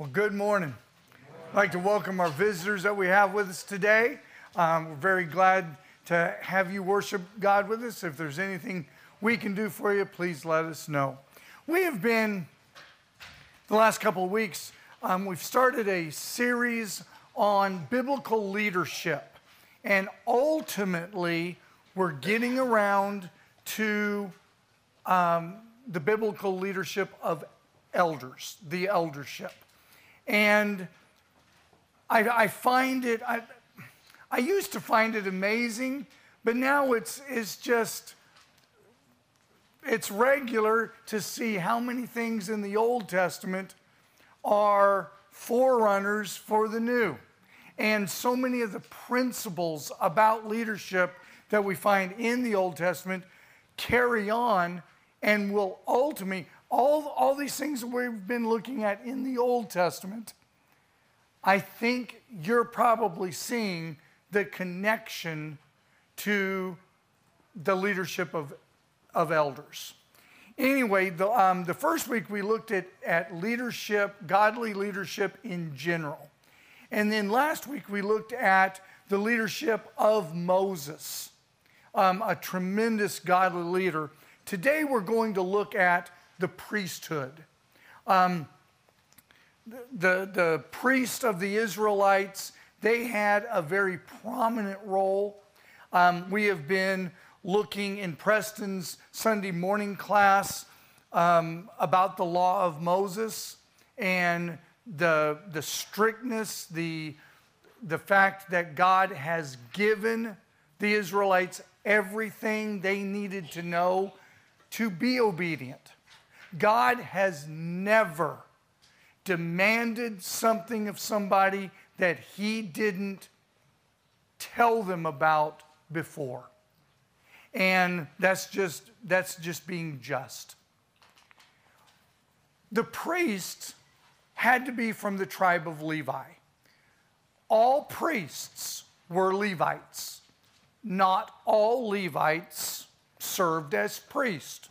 Well, good morning. I'd like to welcome our visitors that we have with us today. We're very glad to have you worship God with us. If there's anything we can do for you, please let us know. We have been, the last couple of weeks, we've started a series on biblical leadership. And ultimately, we're getting around to the biblical leadership of elders, the eldership. And I find it, I used to find it amazing, but now it's regular to see how many things in the Old Testament are forerunners for the New. And so many of the principles about leadership that we find in the Old Testament carry on and will ultimately, all these things that we've been looking at in the Old Testament, I think you're probably seeing the connection to the leadership of elders. Anyway, the first week we looked at leadership, godly leadership in general. And then last week we looked at the leadership of Moses, a tremendous godly leader. Today we're going to look at the priesthood. The priests of the Israelites, they had a very prominent role. We have been looking in Preston's Sunday morning class about the law of Moses and the strictness, the fact that God has given the Israelites everything they needed to know to be obedient. God has never demanded something of somebody that he didn't tell them about before. And that's just being just. The priests had to be from the tribe of Levi. All priests were Levites. Not all Levites served as priests.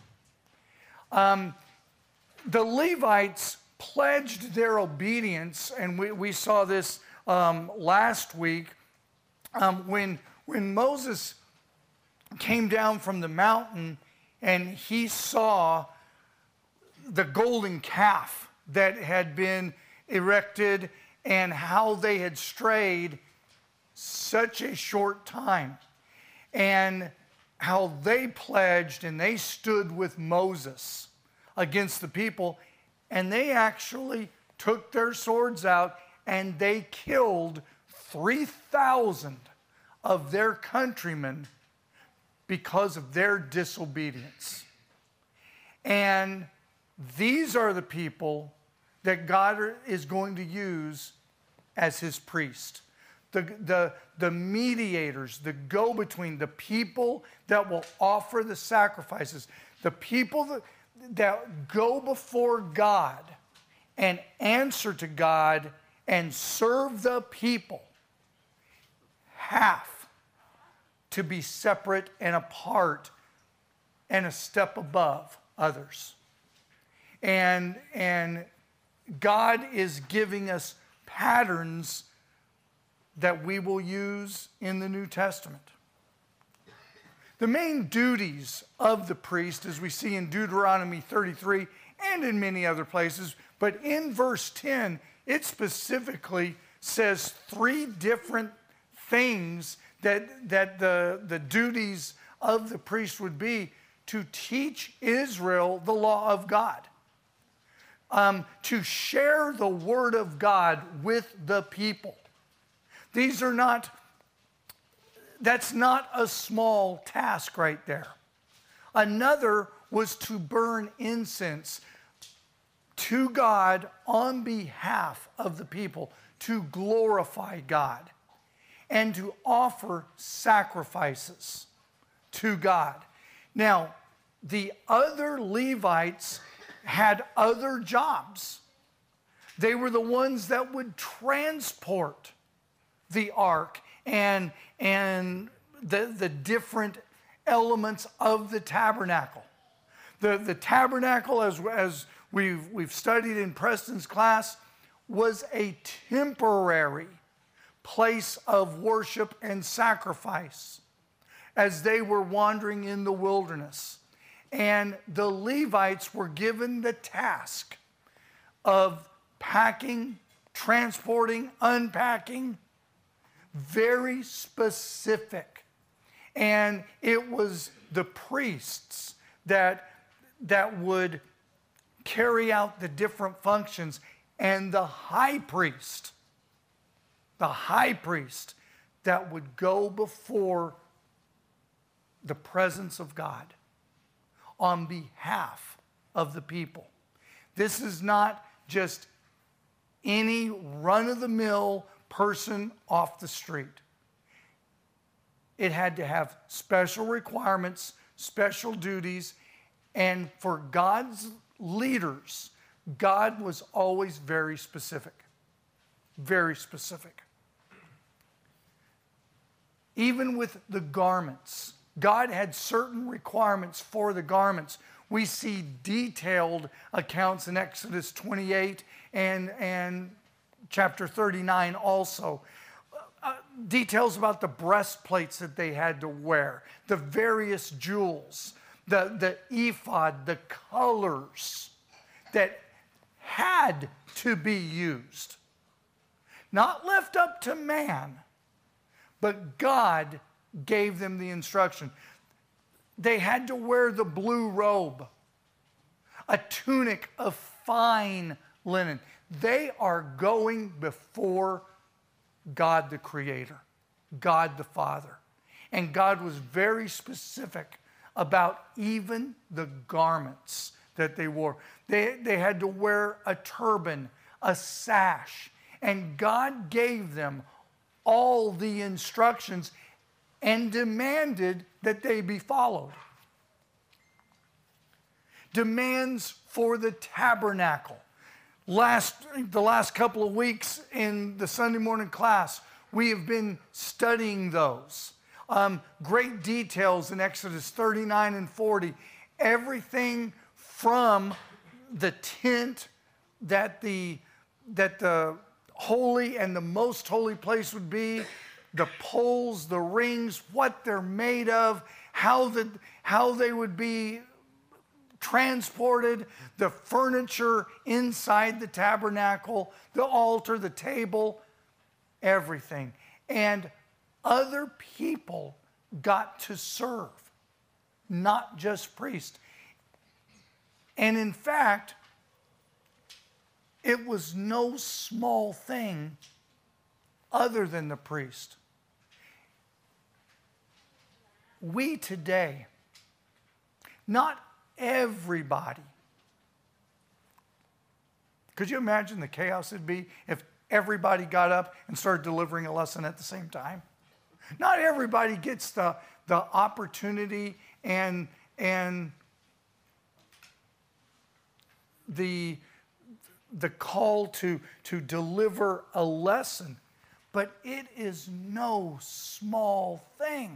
The Levites pledged their obedience, and we saw this last week when Moses came down from the mountain and he saw the golden calf that had been erected and how they had strayed such a short time, and how they pledged and they stood with Moses against the people, and they actually took their swords out and they killed 3,000 of their countrymen because of their disobedience. And these are the people that God is going to use as his priest. The mediators, the go-between, the people that will offer the sacrifices, the people that go before God and answer to God and serve the people have to be separate and apart and a step above others. And God is giving us patterns that we will use in the New Testament. The main duties of the priest, as we see in Deuteronomy 33 and in many other places, but in verse 10, it specifically says three different things that the duties of the priest would be: to teach Israel the law of God, to share the word of God with the people. That's not a small task right there. Another was to burn incense to God on behalf of the people, to glorify God, and to offer sacrifices to God. Now, the other Levites had other jobs. They were the ones that would transport the ark and the different elements of the tabernacle. The tabernacle, as we've studied in Preston's class, was a temporary place of worship and sacrifice as they were wandering in the wilderness. And the Levites were given the task of packing, transporting, unpacking, very specific. And it was the priests that would carry out the different functions, and the high priest that would go before the presence of God on behalf of the people. This is not just any run-of-the-mill person off the street. It had to have special requirements, special duties, and for God's leaders, God was always very specific. Very specific. Even with the garments, God had certain requirements for the garments. We see detailed accounts in Exodus 28 and chapter 39 also. Details about the breastplates that they had to wear, the various jewels, the ephod, the colors that had to be used. Not left up to man, but God gave them the instruction. They had to wear the blue robe, a tunic of fine linen. They are going before God the Creator, God the Father. And God was very specific about even the garments that they wore. They had to wear a turban, a sash, and God gave them all the instructions and demanded that they be followed. Demands for the tabernacle. The last couple of weeks in the Sunday morning class, we have been studying those. Great details in Exodus 39 and 40. Everything from the tent that the holy and the most holy place would be, the poles, the rings, what they're made of, how they would be transported, the furniture inside the tabernacle, the altar, the table, everything. And other people got to serve, not just priests. And in fact, it was no small thing other than the priest. We today, not everybody. Could you imagine the chaos it'd be if everybody got up and started delivering a lesson at the same time? Not everybody gets the opportunity and the call to deliver a lesson, but it is no small thing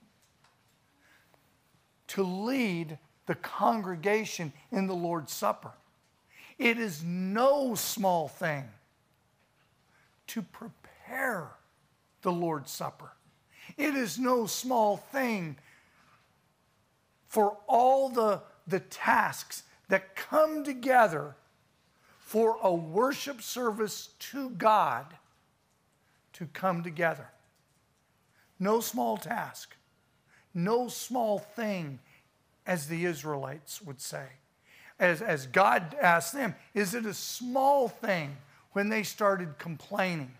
to lead the congregation in the Lord's Supper. It is no small thing to prepare the Lord's Supper. It is no small thing for all the tasks that come together for a worship service to God to come together. No small task. No small thing, as the Israelites would say. As God asked them, is it a small thing when they started complaining?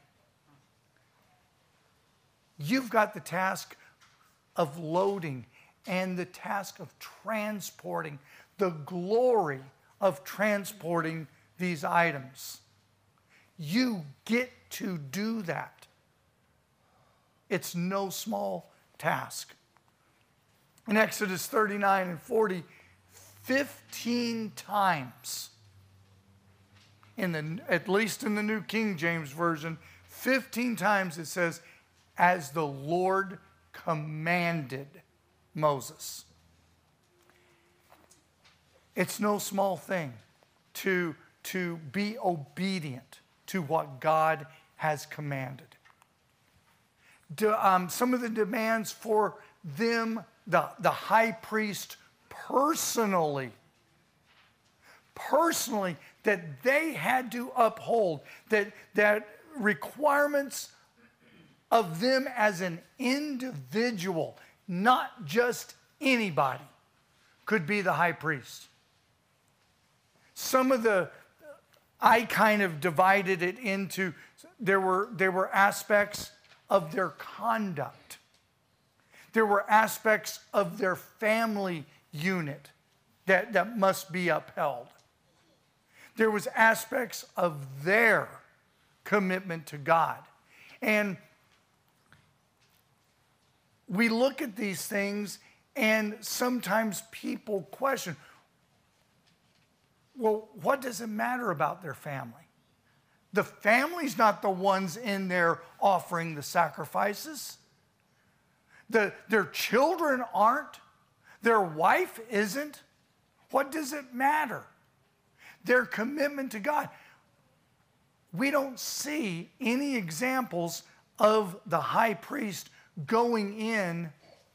You've got the task of loading and the task of transporting, the glory of transporting these items. You get to do that. It's no small task. In Exodus 39 and 40, 15 times, at least in the New King James Version, 15 times it says, as the Lord commanded Moses. It's no small thing to be obedient to what God has commanded. Some of the demands for them, the high priest personally, that they had to uphold, that requirements of them as an individual, not just anybody, could be the high priest. I kind of divided it into, there were aspects of their conduct. There were aspects of their family unit that must be upheld. There was aspects of their commitment to God. And we look at these things and sometimes people question, well, what does it matter about their family? The family's not the ones in there offering the sacrifices. Their children aren't. Their wife isn't. What does it matter? Their commitment to God. We don't see any examples of the high priest going in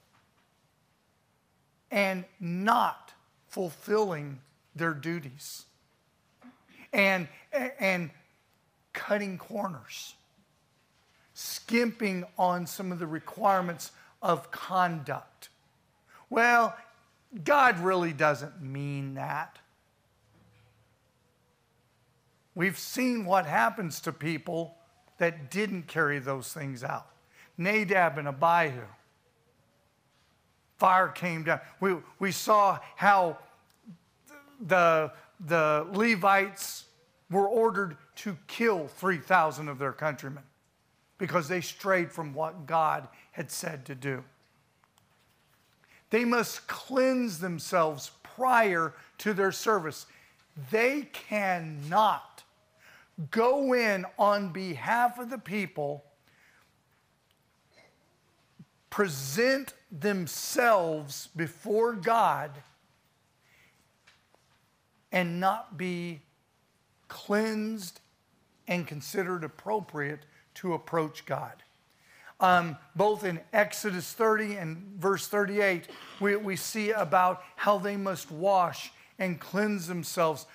and not fulfilling their duties and cutting corners, skimping on some of the requirements of conduct. Well, God really doesn't mean that. We've seen what happens to people that didn't carry those things out. Nadab and Abihu. Fire came down. We saw how the Levites were ordered to kill 3,000 of their countrymen because they strayed from what God had said to do. They must cleanse themselves prior to their service. They cannot go in on behalf of the people, present themselves before God, and not be cleansed and considered appropriate to approach God. Both in Exodus 30 and verse 38, we see about how they must wash and cleanse themselves.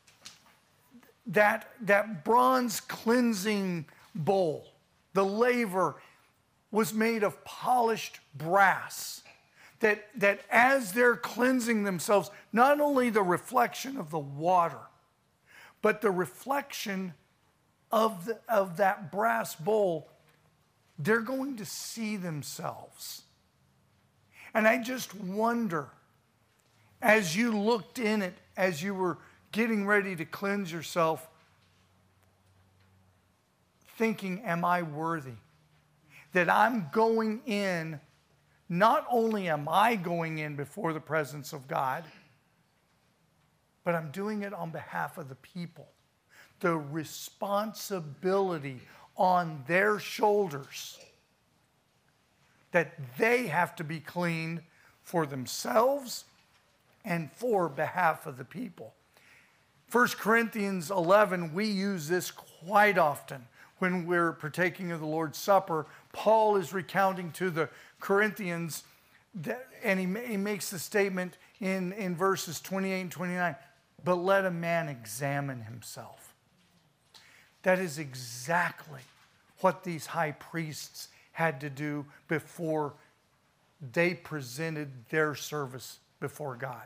That bronze cleansing bowl, the laver, was made of polished brass. That as they're cleansing themselves, not only the reflection of the water, but the reflection of that brass bowl, they're going to see themselves. And I just wonder, as you looked in it, as you were getting ready to cleanse yourself, thinking, am I worthy? That I'm going in, not only am I going in before the presence of God, but I'm doing it on behalf of the people. The responsibility on their shoulders that they have to be cleaned for themselves and for behalf of the people. 1 Corinthians 11, we use this quite often when we're partaking of the Lord's Supper. Paul is recounting to the Corinthians, and he makes the statement in verses 28 and 29, but let a man examine himself. That is exactly what these high priests had to do before they presented their service before God.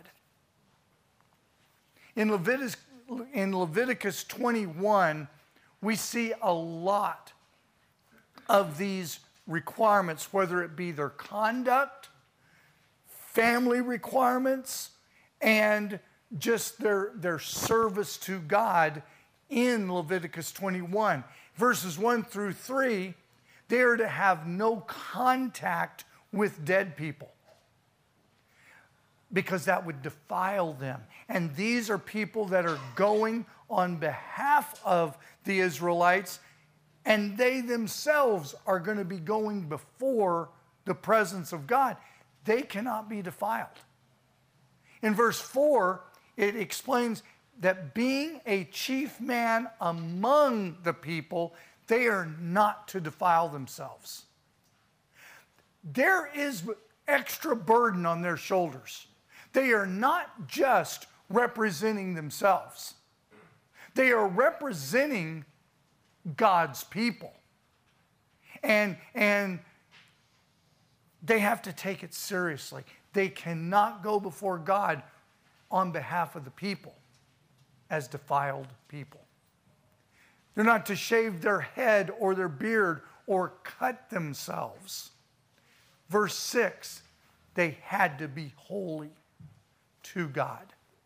In Leviticus 21, we see a lot of these requirements, whether it be their conduct, family requirements, and just their service to God in Leviticus 21. Verses 1 through 3, they are to have no contact with dead people because that would defile them. And these are people that are going on behalf of the Israelites, and they themselves are going to be going before the presence of God. They cannot be defiled. In verse 4, it explains that being a chief man among the people, they are not to defile themselves. There is extra burden on their shoulders. They are not just representing themselves. They are representing God's people. And they have to take it seriously. They cannot go before God on behalf of the people as defiled people. They're not to shave their head or their beard or cut themselves. Verse 6, they had to be holy to God.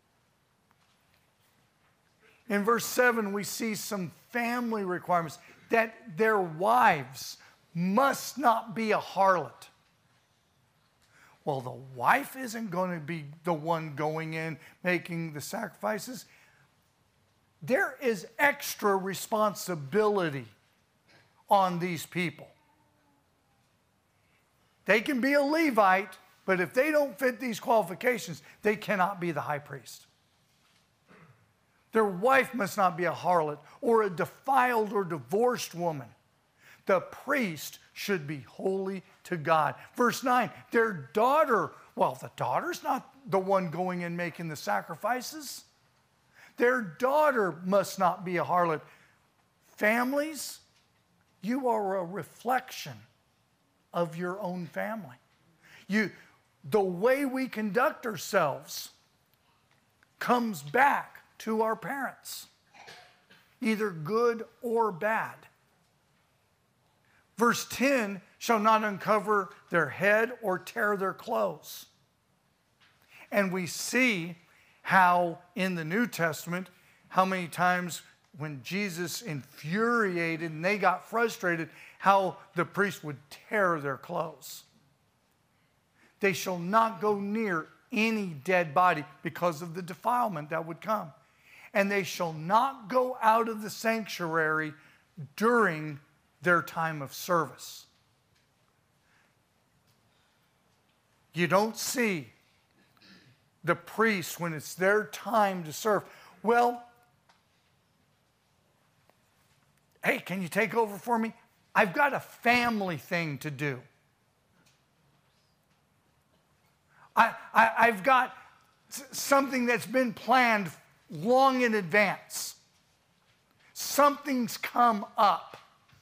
In verse 7, we see some family requirements that their wives must not be a harlot. Well, the wife isn't going to be the one going in making the sacrifices. There is extra responsibility on these people. They can be a Levite, but if they don't fit these qualifications, they cannot be the high priest. Their wife must not be a harlot or a defiled or divorced woman. The priest should be holy to God. Verse 9, their daughter, well, the daughter's not the one going and making the sacrifices. Their daughter must not be a harlot. Families, you are a reflection of your own family. The way we conduct ourselves comes back to our parents, either good or bad. Verse 10, shall not uncover their head or tear their clothes. And we see how in the New Testament, how many times when Jesus infuriated and they got frustrated, how the priest would tear their clothes. They shall not go near any dead body because of the defilement that would come. And they shall not go out of the sanctuary during their time of service. You don't see the priests when it's their time to serve. Well, hey, can you take over for me? I've got a family thing to do. I've got something that's been planned long in advance. Something's come up.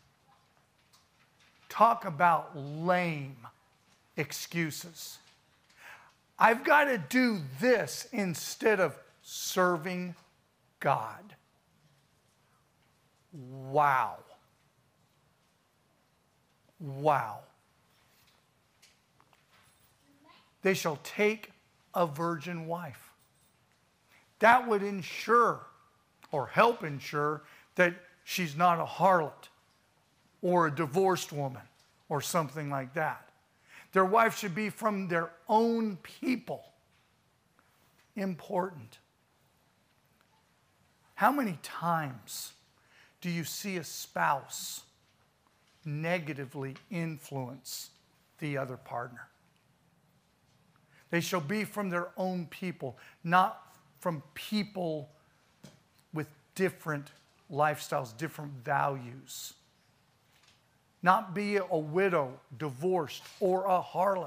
Talk about lame excuses. I've got to do this instead of serving God. Wow. Wow. They shall take a virgin wife. That would ensure or help ensure that she's not a harlot or a divorced woman or something like that. Their wife should be from their own people. Important. How many times do you see a spouse negatively influence the other partner? They shall be from their own people, not from people with different lifestyles, different values. Not be a widow, divorced, or a harlot.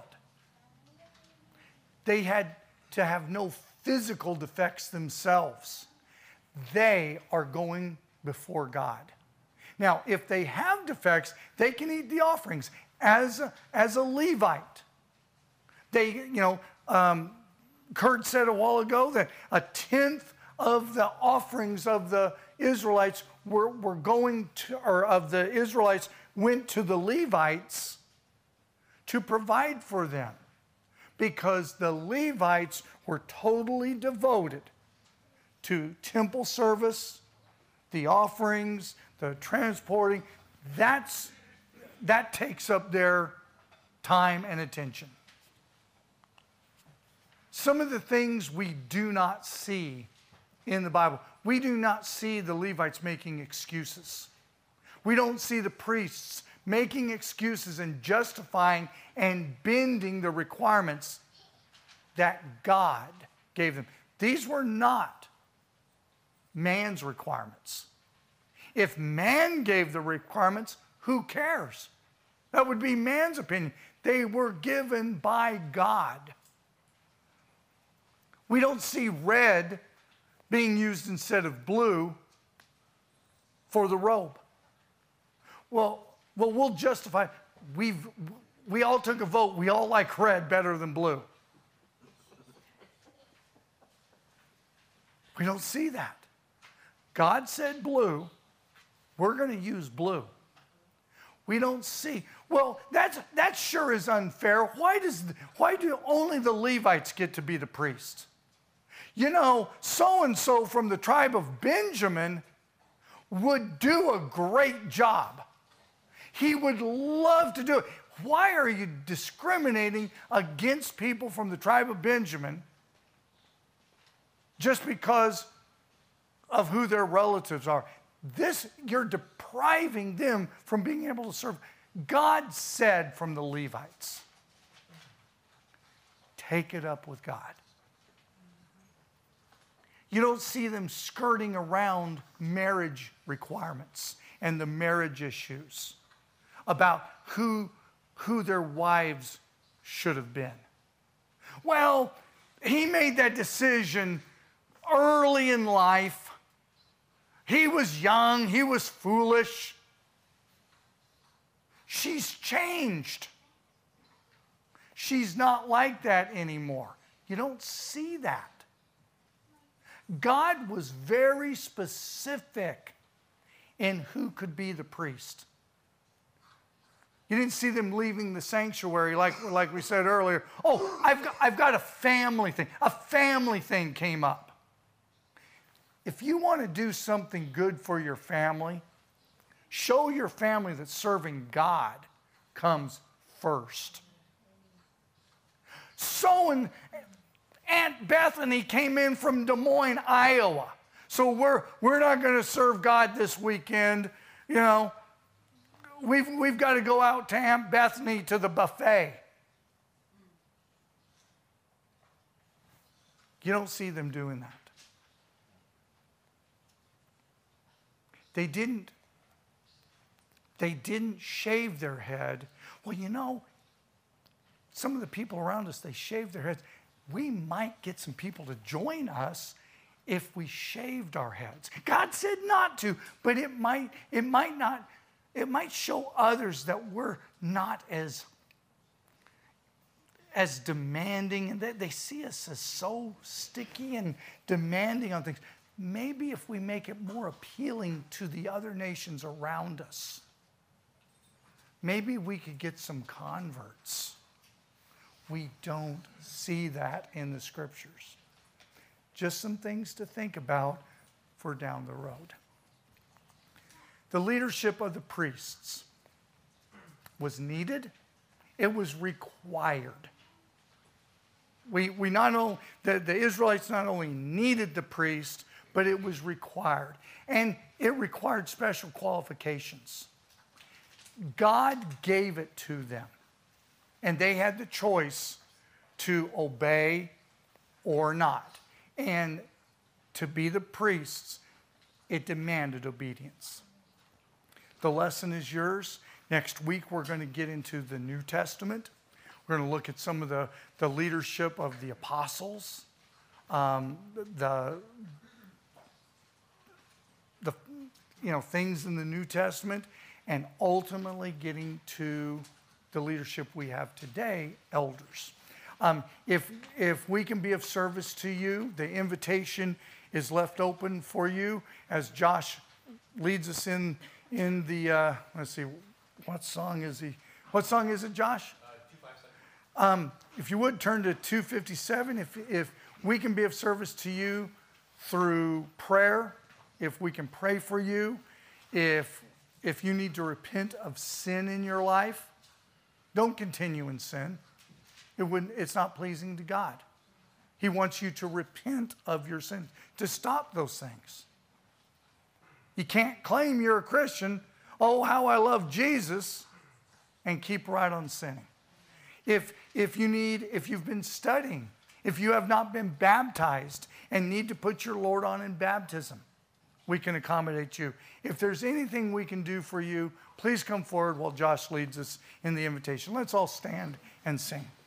They had to have no physical defects themselves. They are going before God. Now, if they have defects, they can eat the offerings as a Levite. They, Kurt said a while ago that 1/10 of the offerings of the Israelites were going to, or of the Israelites went to the Levites to provide for them, because the Levites were totally devoted to temple service, the offerings, the transporting. That takes up their time and attention. Some of the things we do not see in the Bible. We do not see the Levites making excuses. We don't see the priests making excuses and justifying and bending the requirements that God gave them. These were not man's requirements. If man gave the requirements, who cares? That would be man's opinion. They were given by God. We don't see red being used instead of blue for the robe. Well, we'll justify. We all took a vote. We all like red better than blue. We don't see that. God said blue. We're going to use blue. We don't see. Well, that sure is unfair. Why do only the Levites get to be the priests? You know, so-and-so from the tribe of Benjamin would do a great job. He would love to do it. Why are you discriminating against people from the tribe of Benjamin just because of who their relatives are? You're depriving them from being able to serve. God said from the Levites, take it up with God. You don't see them skirting around marriage requirements and the marriage issues about who their wives should have been. Well, he made that decision early in life. He was young. He was foolish. She's changed. She's not like that anymore. You don't see that. God was very specific in who could be the priest. You didn't see them leaving the sanctuary like we said earlier. Oh, I've got a family thing. A family thing came up. If you want to do something good for your family, show your family that serving God comes first. So Aunt Bethany came in from Des Moines, Iowa. So we're not going to serve God this weekend. You know, we've got to go out to Aunt Bethany to the buffet. You don't see them doing that. They didn't shave their head. Well, you know, some of the people around us, they shave their heads. We might get some people to join us if we shaved our heads. God said not to, but it might show others that we're not as demanding, and they see us as so sticky and demanding on things. Maybe if we make it more appealing to the other nations around us, maybe we could get some converts. We don't see that in the scriptures. Just some things to think about for down the road. The leadership of the priests was needed. It was required. We not only, the Israelites not only needed the priest, but it was required. And it required special qualifications. God gave it to them. And they had the choice to obey or not. And to be the priests, it demanded obedience. The lesson is yours. Next week, we're going to get into the New Testament. We're going to look at some of the leadership of the apostles, the things in the New Testament, and ultimately getting to the leadership we have today, elders. If we can be of service to you, the invitation is left open for you as Josh leads us in the, let's see, what song is he? What song is it, Josh? 257. If you would turn to 257, if we can be of service to you through prayer, if we can pray for you, if you need to repent of sin in your life, don't continue in sin. It's not pleasing to God. He wants you to repent of your sins, to stop those things. You can't claim you're a Christian, oh, how I love Jesus, and keep right on sinning. If you've been studying, if you have not been baptized and need to put your Lord on in baptism, we can accommodate you. If there's anything we can do for you, please come forward while Josh leads us in the invitation. Let's all stand and sing.